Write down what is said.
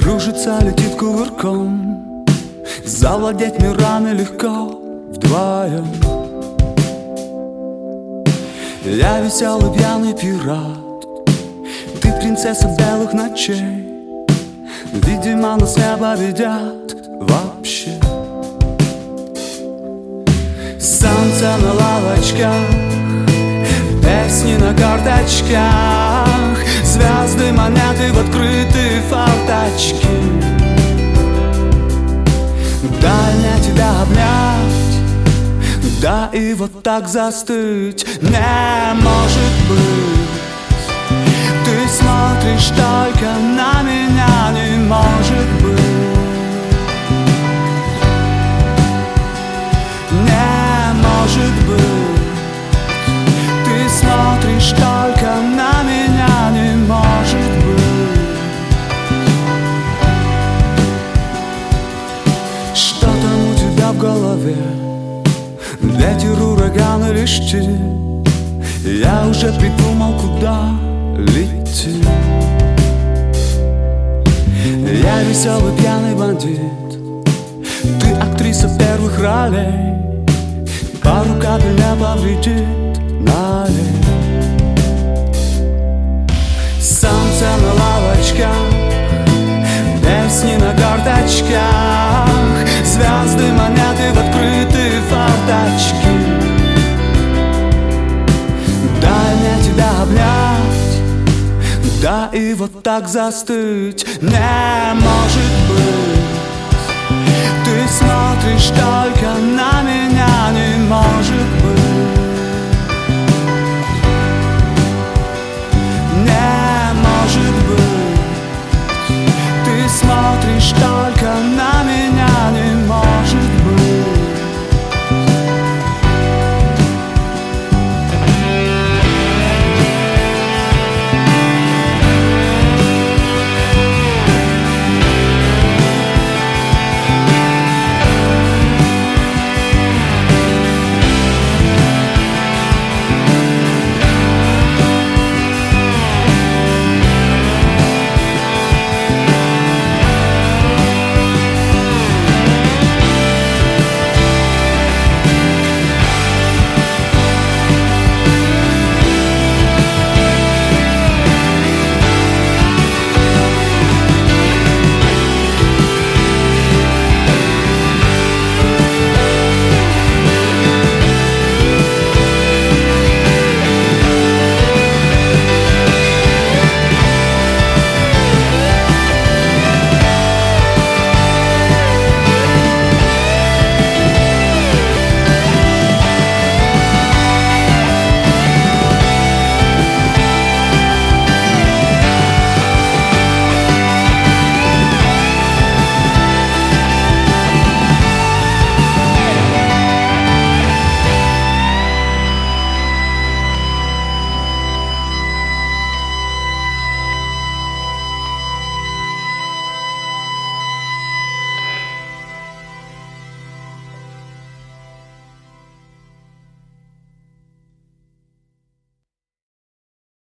Кружится, летит кувырком. Завладеть мирами легко вдвоем. Я веселый пьяный пират, ты принцесса белых ночей. Видимо, нас не победят вообще. Солнце на лавочках, песни на карточках, звезды, монеты в открытые форточки. Дай мне тебя обнять, да и вот так застыть. Не может быть, ты смотришь только на меня, не может быть. Не может быть, ты смотришь только на меня, не может быть. Что там у тебя в голове? Ветер, ураган или штиль? Я уже придумал, куда лететь. Я веселый пьяный бандит, ты актриса первых ролей. Пару капель не повредит, налей. Солнце на лавочках, песни на карточках, звезды, монеты в открытые форточки. Дай мне тебя обнять, да и вот так застыть. Не может быть, ты смотришь только на меня, не может быть. Не может быть, ты смотришь только на